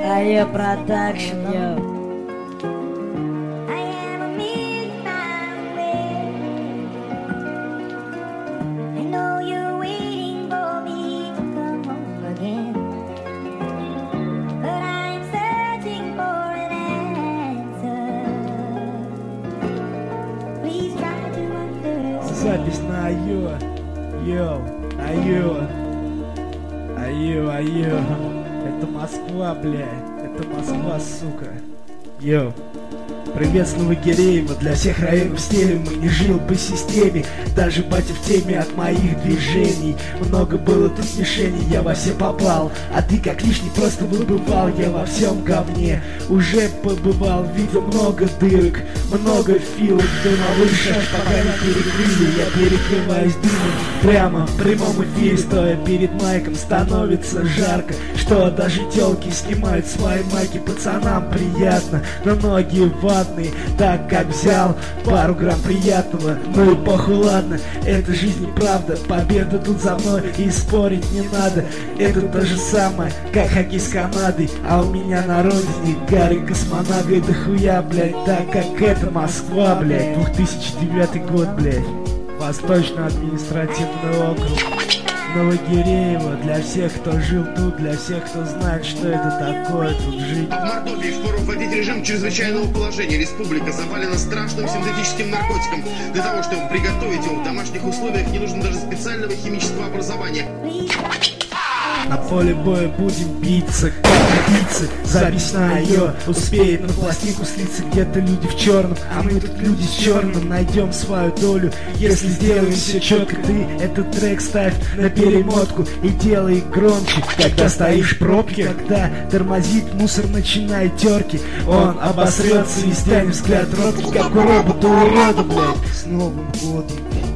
Айо продакшн, йо. Запись на айо, йоу, айо. Это Москва, блядь, это Москва, сука. Йоу. Приветствую Гиреева, для всех районов стилем мы не жил по системе. Даже батя в теме от моих движений. Много было тут мишеней, я во все попал. А ты как лишний просто выбывал, я во всем говне уже побывал, видел много дырок, много филок. Дымовой шаг пока не перекрыли, я перекрываюсь дымом. Прямо в прямом эфире, стоя перед майком, становится жарко, что даже телки снимают свои майки. Пацанам приятно, но ноги ватные, так как взял пару грамм приятного. Ну и похуй, ладно, это жизнь и правда. Победа тут за мной и спорить не надо. Это то же самое, как хоккей с Канадой. А у меня на родине Гарри Космонавт. И дохуя, блядь, так как это Москва, блядь, 2009 год, блядь. Восточный административный округ Новогиреево. Для всех, кто жил тут, для всех, кто знает, что это такое тут жить. В Мордовии скоро вводить режим чрезвычайного положения. Республика завалена страшным синтетическим наркотиком. Для того, чтобы приготовить его в домашних условиях, не нужно даже специального химического образования. На поле боя будем биться, как убийцы. Запись на айо успеет на пластинку слиться. Где-то люди в черном, а мы тут люди с черным. Найдем свою долю, если сделаем все четко. Ты этот трек ставь на перемотку и делай громче. Когда стоишь в пробке, когда тормозит мусор, начинает терки. Он обосрется и стянет взгляд робкий, как у робота урода, блядь. С Новым годом!